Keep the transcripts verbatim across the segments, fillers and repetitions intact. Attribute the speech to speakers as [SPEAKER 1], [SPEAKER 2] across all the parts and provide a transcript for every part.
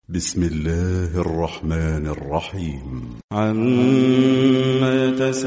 [SPEAKER 1] بسم الله الرحمن الرحيم.
[SPEAKER 2] عما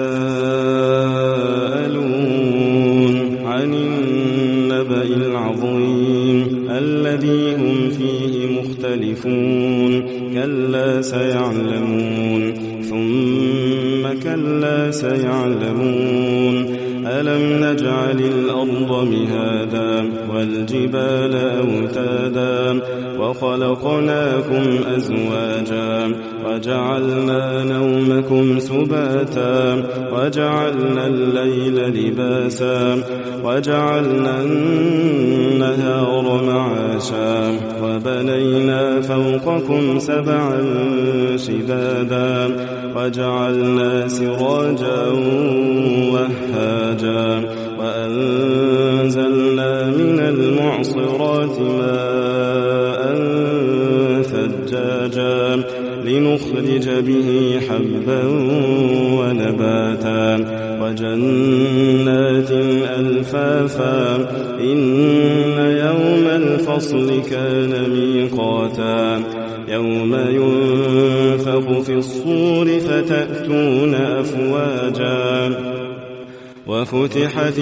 [SPEAKER 2] يتساءلون عن النبأ العظيم الذي هم فيه مختلفون كلا سيعلمون ثم كلا سيعلمون ألم نجعل الأرض مهادا والجبال أوتادا وخلقناكم أزواجا وجعلنا نومكم سباتا وجعلنا الليل لباسا وجعلنا النهار معاشا وبنينا فوقكم سبعا شدادا وجعلنا سراجا وهاجا وأنزلنا من المعصرات ماء ثجاجا لنخرج به حبا ونباتا وجنات ألفافا إن يوم الفصل كان ميقاتا يوم ينفخ في الصور فتأتون أفواجا وفتحت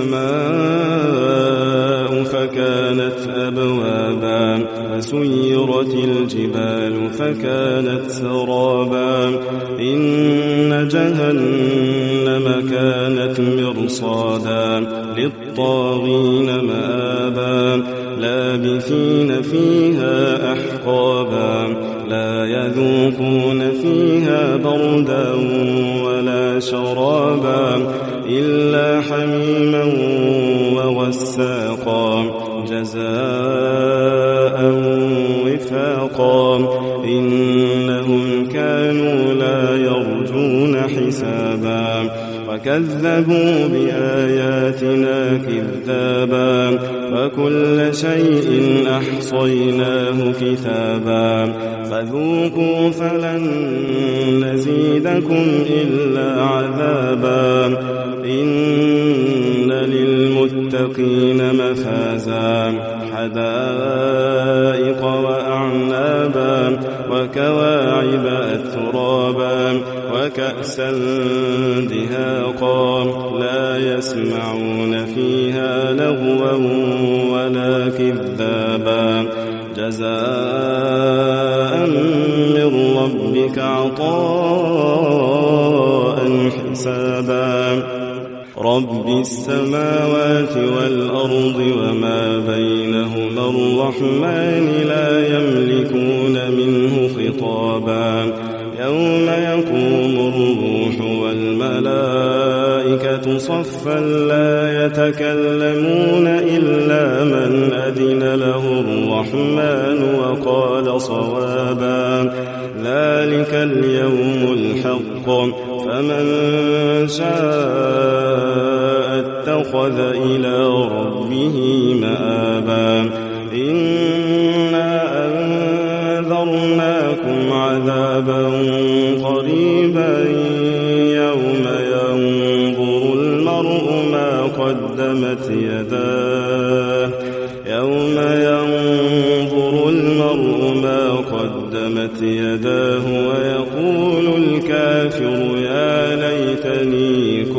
[SPEAKER 2] السماء فكانت أبوابا وسيرت الجبال فكانت سرابا إن جهنم كانت مرصادا للطاغين مآبا لابثين فيها أحقابا لا يذوقون فيها بردا ولا شرابا إلا حميما وغساقا جزاء وفاقا إنهم كانوا لا يرجون حسابا وكذبوا بآياتنا كذابا وكل شيء أحصيناه كتابا فذوقوا فلن نزيدكم إلا عذابا إن للمتقين مفازا حدائق وأعنابا وكواعب أترابا وكأسا دهاقا لا يسمعون فيها لغوا ولا كذابا جزاء من ربك عطاء حسابا رب السماوات والأرض وما بينهما الرحمن لا يملكون منه خطابا يوم يقوم الروح والملائكة صفا لا يتكلمون إلا من أذن له الرحمن وقال صوابا ذلك اليوم الحق فمن شاء اتخذ إلى ربه مآبا إنا أنذرناكم عذابا قريبا يوم ينظر المرء ما قدمت يداه يوم ينظر المرء ما قدمت يداه ويقول الكافر يا ليتني